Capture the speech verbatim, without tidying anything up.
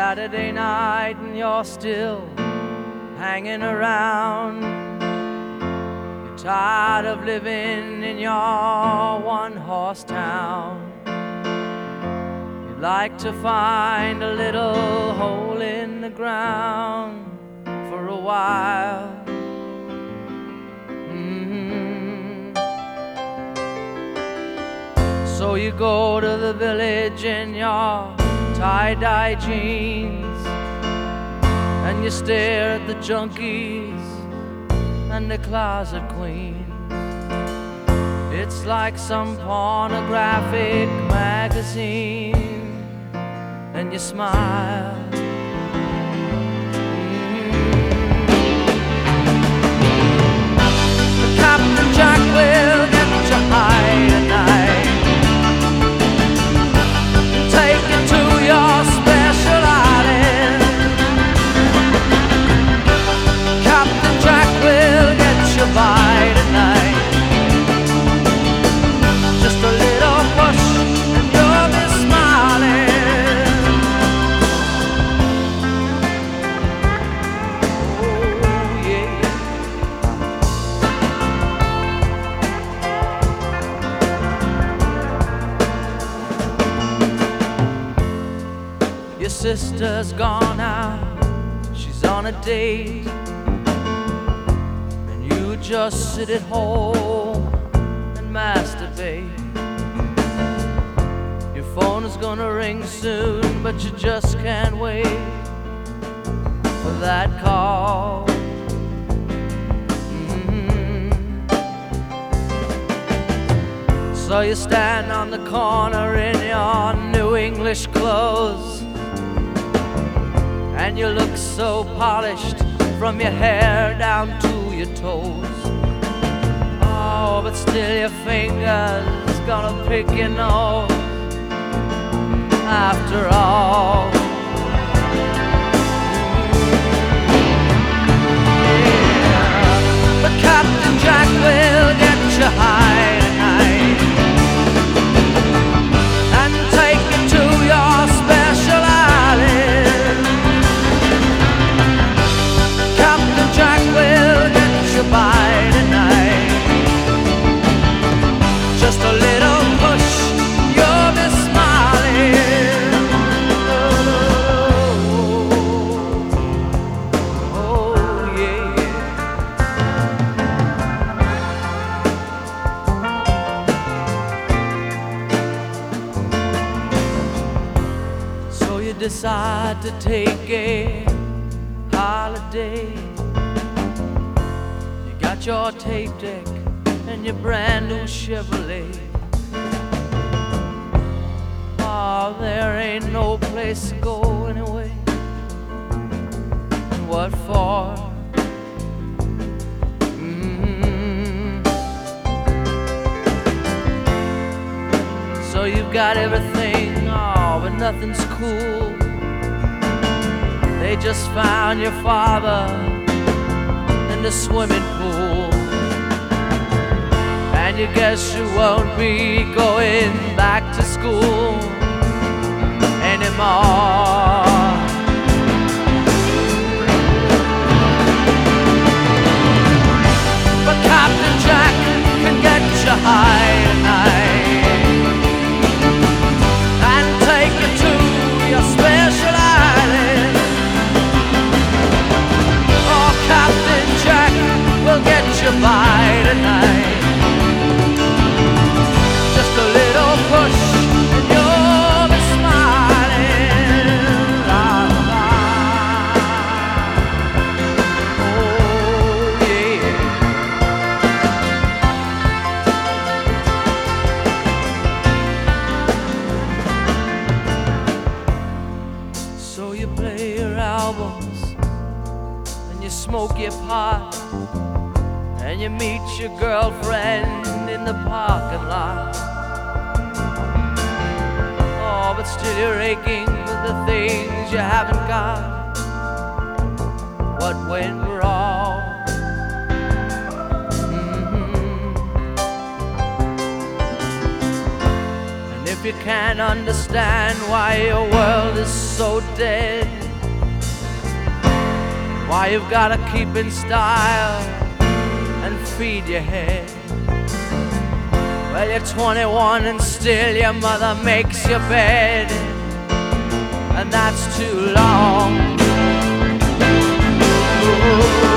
Saturday night and you're still hanging around. You're tired of living in your one-horse town. You'd like to find a little hole in the ground for a while. Mm-hmm. So you go to the village in your tie-dye jeans, and you stare at the junkies and the closet queens. It's like some pornographic magazine, and you smile. Mm-hmm. Captain Jack will get you high tonight, take you to your special island. Captain Jack will get you by tonight. Just a little push and you'll be smiling. Oh yeah. Your sister's gone out, she's on a date, and you just sit at home and masturbate. Your phone is gonna ring soon, but you just can't wait for that call. Mm-hmm. So you stand on the corner in your new English clothes, and you look so polished from your hair down to your toes. Oh, but still your fingers gonna pick your nose after all. Yeah. But Captain Jack will get you high tonight and take you to your special island. Captain Jack will get you by tonight. Just a little push, you'll be smiling. Oh, oh yeah. So you decide to take a holiday. You got your tape deck and your brand new Chevrolet. Oh, there ain't no place to go anyway. And what for? Mm-hmm. So you've got everything, oh, but nothing's cool. They just found your father in the swimming pool, and you guess you won't be going back to school anymore. But Captain Jack can get you high tonight and take you to your special island. Oh, Captain Jack will get you by tonight. Just a little push and you'll be smiling. La, la. Oh yeah. So you play your albums and you smoke your pot, and you meet your girlfriend in the parking lot. Oh, but still you're aching for the things you haven't got. What went wrong? Mm-hmm. And if you can't understand why your world is so dead, why you've gotta keep in style and feed your head. Well, you're twenty-one and still your mother makes your bed, and that's too long. Ooh.